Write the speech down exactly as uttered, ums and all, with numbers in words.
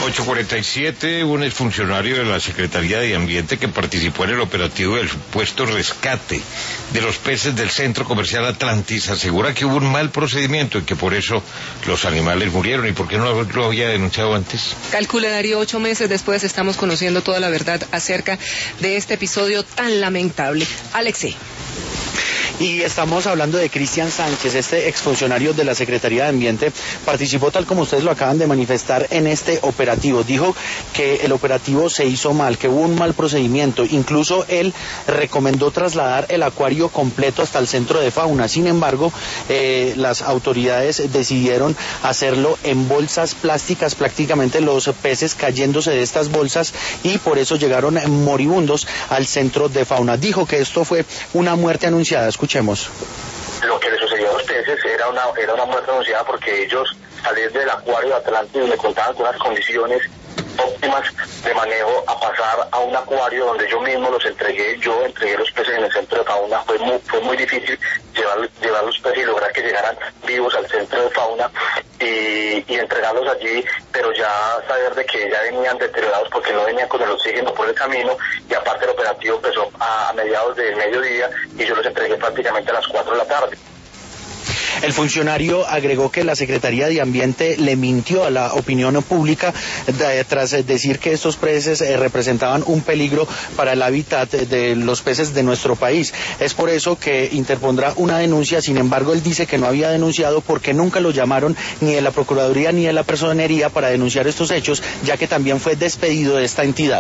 ocho cuarenta y siete, un exfuncionario de la Secretaría de Ambiente que participó en el operativo del supuesto rescate de los peces del Centro Comercial Atlantis asegura que hubo un mal procedimiento y que por eso los animales murieron. ¿Y por qué no lo había denunciado antes? Calcule, Darío, ocho meses después estamos conociendo toda la verdad acerca de este episodio tan lamentable. Alexei. Y estamos hablando de Cristian Sánchez, este exfuncionario de la Secretaría de Ambiente, participó tal como ustedes lo acaban de manifestar en este operativo. Dijo que el operativo se hizo mal, que hubo un mal procedimiento. Incluso él recomendó trasladar el acuario completo hasta el centro de fauna. Sin embargo, eh, las autoridades decidieron hacerlo en bolsas plásticas, prácticamente los peces cayéndose de estas bolsas, y por eso llegaron moribundos al centro de fauna. Dijo que esto fue una muerte anunciada. Escuchemos. Lo que le sucedió a los peces era una, era una muerte anunciada porque ellos, al ir del acuario de Atlantis, le contaban con unas condiciones óptimas de manejo a pasar a un acuario donde yo mismo los entregué, yo entregué los peces en el centro de fauna. Fue muy, fue muy difícil llevar, llevar los peces y lograr que llegaran vivos al centro de fauna y, y entregarlos allí, pero ya saber de que ya venían deteriorados porque no venían con el oxígeno por el camino, y aparte el operativo empezó a, a mediados del mediodía y yo los entregué prácticamente a las cuatro de la tarde. El funcionario agregó que la Secretaría de Ambiente le mintió a la opinión pública de, tras decir que estos peces eh, representaban un peligro para el hábitat de los peces de nuestro país. Es por eso que interpondrá una denuncia. Sin embargo, él dice que no había denunciado porque nunca lo llamaron ni de la Procuraduría ni de la Personería para denunciar estos hechos, ya que también fue despedido de esta entidad.